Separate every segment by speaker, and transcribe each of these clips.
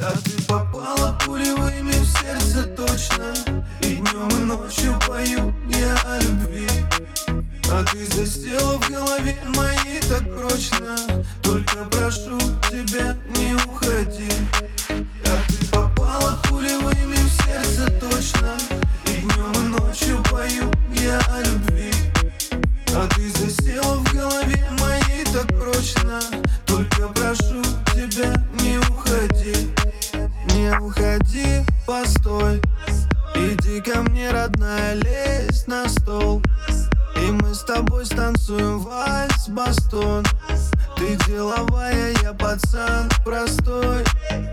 Speaker 1: А ты попала пулевыми в сердце точно. И днем и ночью пою я о любви. А ты засела в голове моей так прочно. Только прошу тебя, не уходи. А ты попала пулевыми в сердце точно. И днем и ночью пою я о любви. А ты засела в голове моей так прочно. Только прошу тебя, не уходи. Не уходи, постой. Иди ко мне, родная, лезь на стол. И мы с тобой станцуем вальс, бастон. Ты деловая, я пацан простой.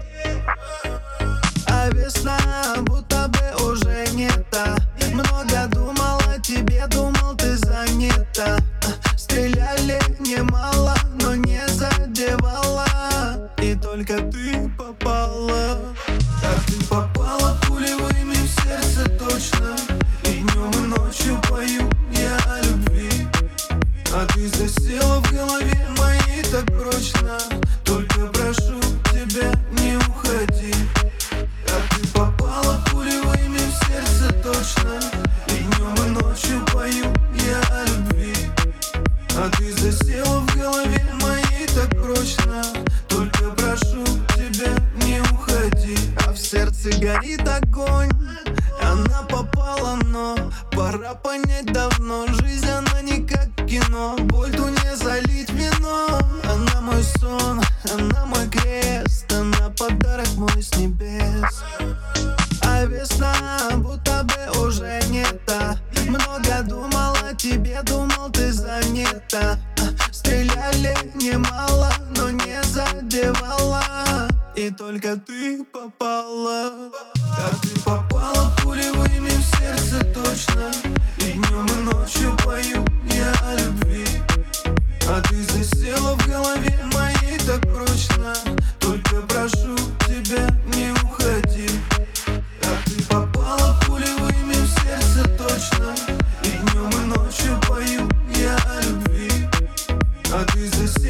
Speaker 1: А весна будто бы уже не та. Много думал о тебе, думал, ты занята. Стреляли немало, но не задевала. И только ты попала. А ты попала пулевыми в сердце точно. И днем и ночью пою я о любви. А ты засела в голове моей так прочно. Только прошу тебя, не уходи. А ты попала пулевыми в сердце точно. И днем и ночью пою я о любви. А ты засела в голове моей так прочно. Только прошу тебя, не уходи. А в сердце горит огонь. Она попала, но пора понять давно. Жизнь, она не как кино. Боль ту не залить вино. Она мой сон, она мой крест. Она подарок мой с небес. А весна будто бы уже не та. Много думал о тебе, думал, ты занята. Стреляли немало, но не задевала. И только ты попала. А ты попала пулевыми в сердце точно. И днем и ночью пою я о любви. А ты засела в голове моей так прочно. Только прошу тебя, не уходи. А ты попала пулевыми в сердце точно. И днем и ночью пою я о любви. А ты засела